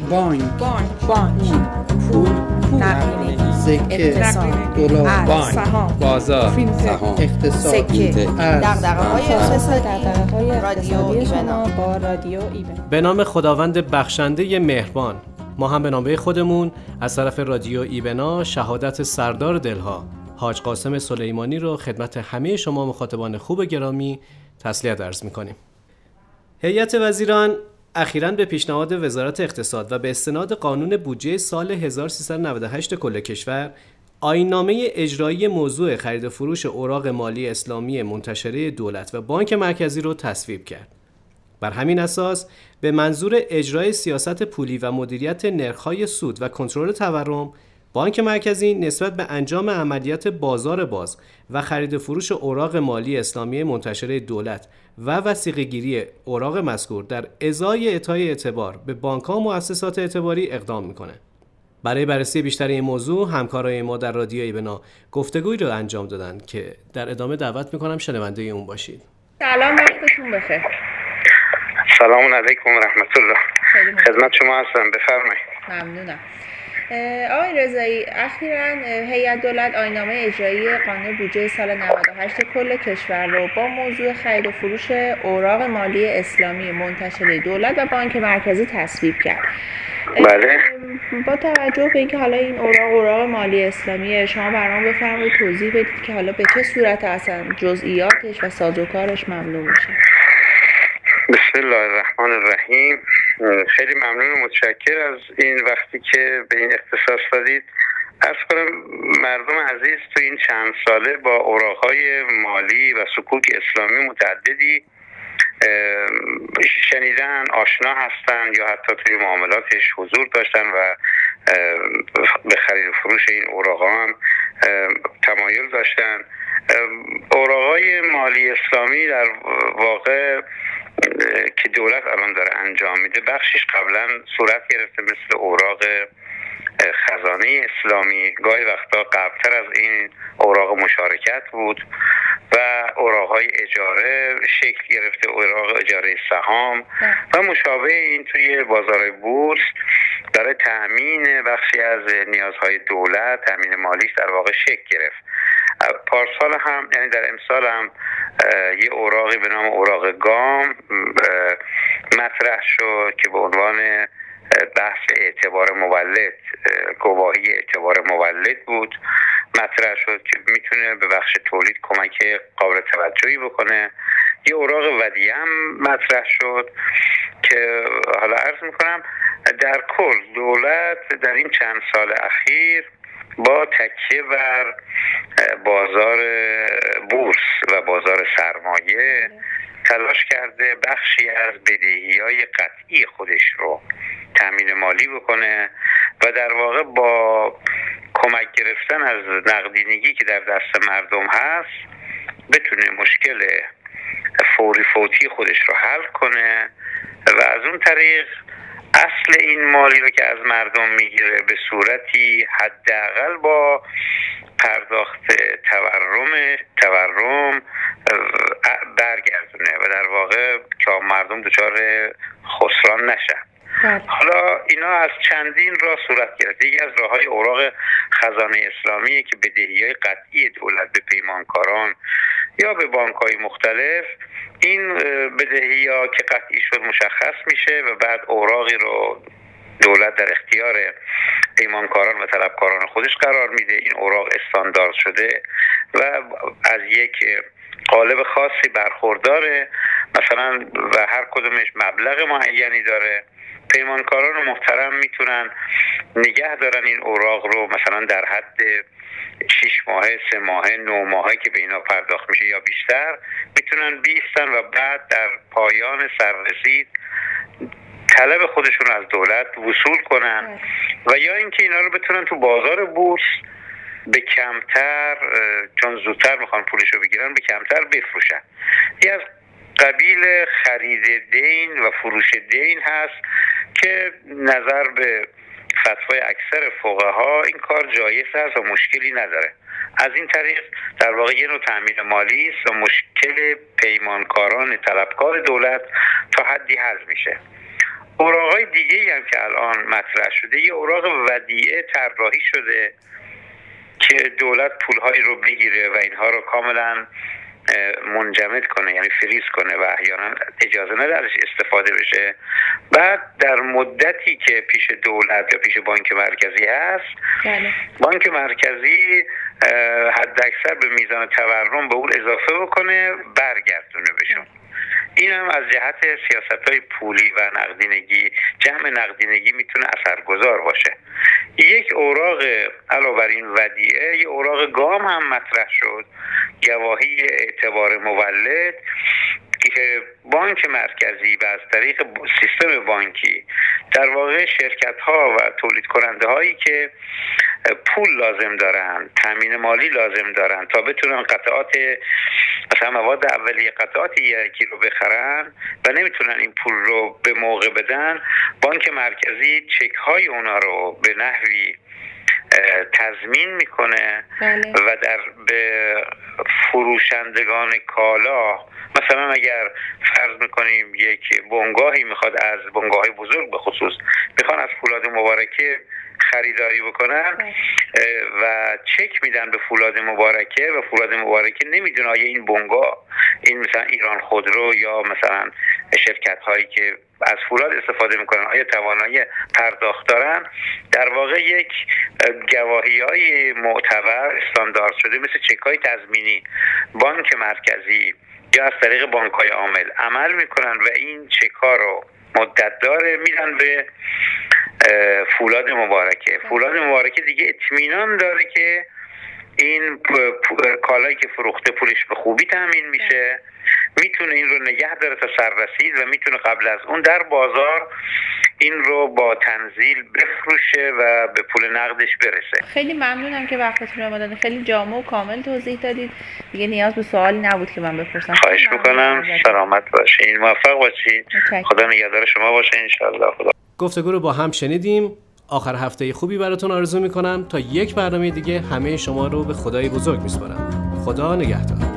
بانک پول نقدینگی سکه اقتصاد دلار ارز سهام بازار سهام اقتصاد سکه ارز دغدغه‌های اقتصادی رادیو ایبنا با رادیو ایبنا. به نام خداوند بخشنده مهربان. ما هم به نامه خودمون از طرف رادیو ایبنا شهادت سردار دلها حاج قاسم سلیمانی رو خدمت همه شما مخاطبان خوب گرامی تسلیت عرض می‌کنیم. هیئت وزیران اخیراً به پیشنهاد وزارت اقتصاد و به استناد قانون بودجه سال 1398 کل کشور آیین‌نامه اجرایی موضوع خرید و فروش اوراق مالی اسلامی منتشره دولت و بانک مرکزی رو تصویب کرد. بر همین اساس به منظور اجرای سیاست پولی و مدیریت نرخ‌های سود و کنترل تورم، بانک مرکزی نسبت به انجام عملیات بازار باز و خرید و فروش اوراق مالی اسلامی منتشره دولت و وثیقه‌گیری اوراق مذکور در ازای اعطای اعتبار به بانک‌ها و مؤسسات اعتباری اقدام می‌کنه. برای بررسی بیشتر این موضوع همکارای ما در رادیو ایبنا گفتگویی رو انجام دادن که در ادامه دعوت می‌کنم شنونده اون باشید. سلام، وقتتون بخیر. سلام علیکم و رحمت الله. خدمت شما هستم، بفرمایید. ممنونم. آقای رضایی، اخیراً هیئت دولت آیین‌نامه اجرایی قانون بودجه سال 98 کل کشور رو با موضوع خرید و فروش اوراق مالی اسلامی منتشره دولت و بانک مرکزی تصویب کرد. بله. با توجه به اینکه حالا این اوراق مالی اسلامیه، شما برام بفرمایید توضیح بدید که حالا به چه صورت اصلا جزئیاتش و سازوکارش ممنوع میشه. بسم الله الرحمن الرحیم. خیلی ممنون و متشکر از این وقتی که به این اختصاص دادید. عرض کنم مردم عزیز تو این چند ساله با اوراق‌های مالی و سکوک اسلامی متعددی شنیدن، آشنا هستن یا حتی توی معاملاتش حضور داشتن و به خرید و فروش این اوراق هم تمایل داشتن. اوراق‌های مالی اسلامی در واقع که دولت الان داره انجام میده بخشش قبلا صورت گرفته مثل اوراق خزانه اسلامی، گاهی وقتا قبلتر از این اوراق مشارکت بود و اوراق‌های اجاره شکل گرفته، اوراق اجاره سهام و مشابه این توی بازار بورس برای تأمین بخشی از نیازهای دولت، تأمین مالیش در واقع شکل گرفت. پارسال هم یعنی در امسال هم یه اوراقی به نام اوراق گام مطرح شد که به عنوان بحث اعتبار مولد، گواهی اعتبار مولد بود، مطرح شد که میتونه به بخش تولید کمک قابل توجهی بکنه. یه اوراق ودیعه هم مطرح شد که حالا عرض میکنم در کل دولت در این چند سال اخیر با تکیه بر بازار بورس و بازار سرمایه تلاش کرده بخشی از بدهی‌های قطعی خودش رو تامین مالی بکنه و در واقع با کمک گرفتن از نقدینگی که در دست مردم هست بتونه مشکل فوتی خودش رو حل کنه و از اون طریق اصل این مالی رو که از مردم میگیره به صورتی حداقل با پرداخت تورم برگردونه و در واقع که مردم دچار خسران نشن. حالا اینا از چندین راه صورت گرفته. یکی از راه‌های اوراق خزانه اسلامی که بدهی‌های قطعی دولت به پیمانکاران یا به بانک‌های مختلف، این بدهی‌ها که قطعی شد مشخص میشه و بعد اوراقی رو دولت در اختیار پیمانکاران و طلبکاران خودش قرار میده. این اوراق استاندارد شده و از یک قالب خاصی برخورداره، مثلا و هر کدومش مبلغ معینی داره. پیمانکاران محترم میتونن نگه دارن این اوراق رو مثلا در حد 6 ماهه، 3 ماهه، 9 ماهه که به اینا پرداخت میشه یا بیشتر میتونن بیستن و بعد در پایان سررسید طلب خودشون از دولت وصول کنن و یا اینکه اینا رو بتونن تو بازار بورس به کمتر، چون زودتر میخوان پولش رو بگیرن، به کمتر بفروشن. یه از قبیل خرید دین و فروش دین هست که نظر به فتوای اکثر فقها این کار جایز است و مشکلی نداره. از این طریق در واقع یه نوع تأمین مالی است و مشکل پیمانکاران طلبکار دولت تا حدی حل میشه. اوراقای دیگه هم که الان مطرح شده، یه اوراق ودیعه طراحی شده که دولت پولهایی رو بگیره و اینها رو کاملا منجمد کنه، یعنی فریز کنه و احیانا اجازه نده ازش استفاده بشه. بعد در مدتی که پیش دولت یا پیش بانک مرکزی هست، بانک مرکزی حد اکثر به میزان تورم به اون اضافه بکنه، برگردونه بهشون. این هم از جهت سیاست‌های پولی و نقدینگی، جمع نقدینگی میتونه اثرگذار باشه. یک اوراق علاوه بر این ودیعه، یک اوراق گام هم مطرح شد، گواهی اعتبار مولد، که بانک مرکزی و از طریق سیستم بانکی در واقع شرکت‌ها و تولید کننده هایی که پول لازم دارن، تامین مالی لازم دارن تا بتونن قطعات مثلا مواد اولیه قطعات یکی رو بخرن و نمیتونن این پول رو به موقع بدن، بانک مرکزی چک های اونا رو به نحوی تضمین میکنه و به فروشندگان کالا، مثلا اگر فرض میکنیم یک بنگاهی میخواد از بنگاه‌های بزرگ به خصوص میخوان از فولاد مبارکه خریداری بکنن و چک میدن به فولاد مبارکه و فولاد مبارکه نمیدونه آیا این بنگاه، این مثلا ایران خودرو یا مثلا شرکت هایی که از فولاد استفاده میکنن آیا توانایی پرداخت دارن، در واقع یک گواهی های معتبر استاندارد شده مثل چک های تضمینی بانک مرکزی یا از طریق بانک های عامل عمل میکنن و این چک ها رو مدت داره میدن به فولاد مبارکه. فولاد مبارکه دیگه اطمینان داره که این کالایی که فروخته پولش به خوبی تامین میشه، میتونه این رو نگه داره تا سررسید و میتونه قبل از اون در بازار این رو با تنزیل بفروشه و به پول نقدش برسه. خیلی ممنونم که وقتتون رو دادید، خیلی جامع و کامل توضیح دادید. دیگه نیاز به سوالی نبود که من بپرسم. خواهش میکنم. سلامت باشین، موفق باشید. خدا نگهدار شما باشه ان شاء الله. خدا. گفتگو رو با هم شنیدیم. آخر هفته خوبی براتون آرزو میکنم. تا یک برنامه دیگه همه شما رو به خدای بزرگ میسپارم. خدا نگهدار.